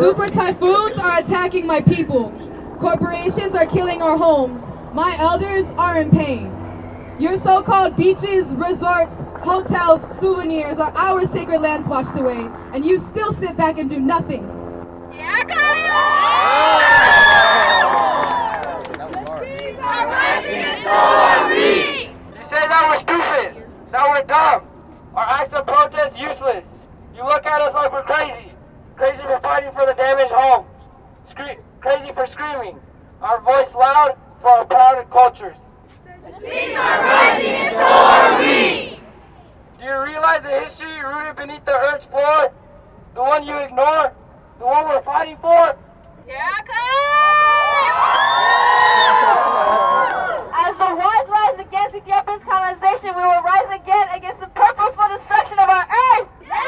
Super typhoons are attacking my people. Corporations are killing our homes. My elders are in pain. Your so-called beaches, resorts, hotels, souvenirs are our sacred lands washed away, and you still sit back and do nothing. You say that we're stupid, that we're dumb. Our acts of protest useless. You look at us like we're crazy. Crazy for fighting for the damaged home. Crazy for screaming. Our voice loud for our proud cultures. The seas are rising and so are we! Do you realize the history rooted beneath the earth's floor? The one you ignore? The one we're fighting for? As the wars rise against Ethiopia's colonization, we will rise again against the purposeful destruction of our earth!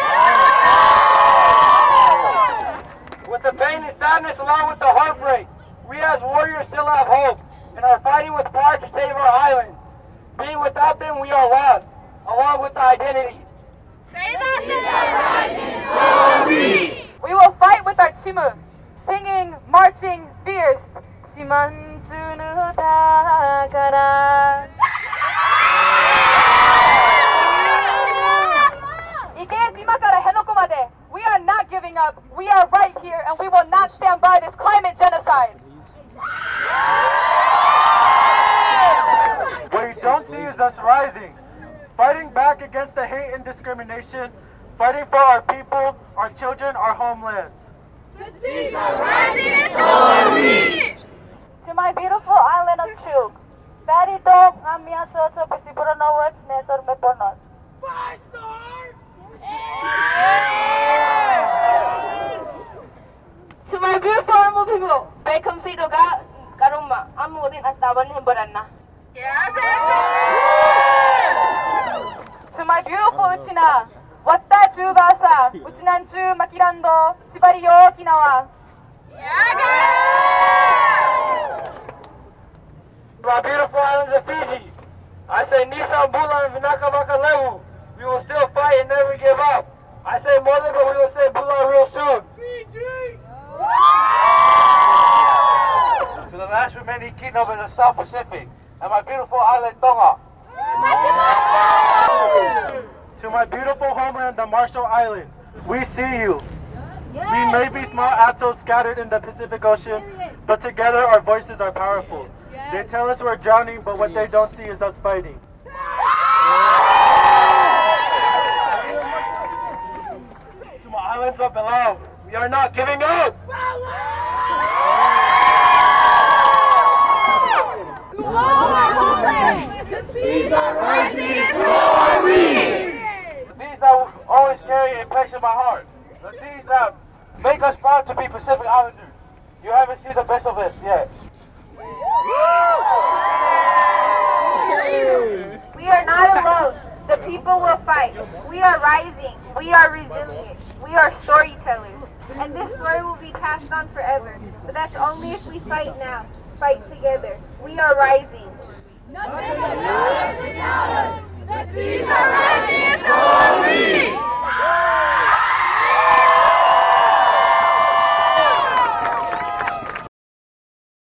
With the pain and sadness along with the heartbreak, we as warriors still have hope and are fighting with pride to save our islands. Being without them, we are lost, along with the identity. We will fight with our chimu, singing, marching, fierce. Shimanjunu Takara. We are not giving up. We are right here, and we will not stand by this climate genocide. What you don't see is us rising, fighting back against the hate and discrimination, fighting for our people, our children, our homelands. The seas are rising and so are we! To my beautiful island of Chug, Bari dog ngamiya soso pesiburonowat nesor meponot. 5-star! To my beautiful Oromo people, Beckham Sidoga Karuma, Amudin at Taban Himbaranna. To my beautiful Uchina, Watta Chubasa, Uchinanchu Makirando, Shibariyo Okinawa. My beautiful islands of Fiji, I say Nissan Bula and Vinakavaka Lewu. We will still fight and never give up. I say Mother, but we will say Bula real soon. Fiji! To the last remaining kingdom in the South Pacific, and my beautiful island Tonga. To my beautiful homeland, the Marshall Islands, we see you. We may be small atolls scattered in the Pacific Ocean, but together our voices are powerful. They tell us we're drowning, but what they don't see is us fighting. To my islands of below, we are not giving up! To all our homelands, the seas are rising and so are we! The things that will always carry a place in my heart. The things that make us proud to be Pacific Islanders. You haven't seen the best of us yet. We are not alone. The people will fight. We are rising. We are resilient. We are storytellers. And this story will be passed on forever. But that's only if we fight now. Fight together. We are rising. Nothing can move us without us. The seas are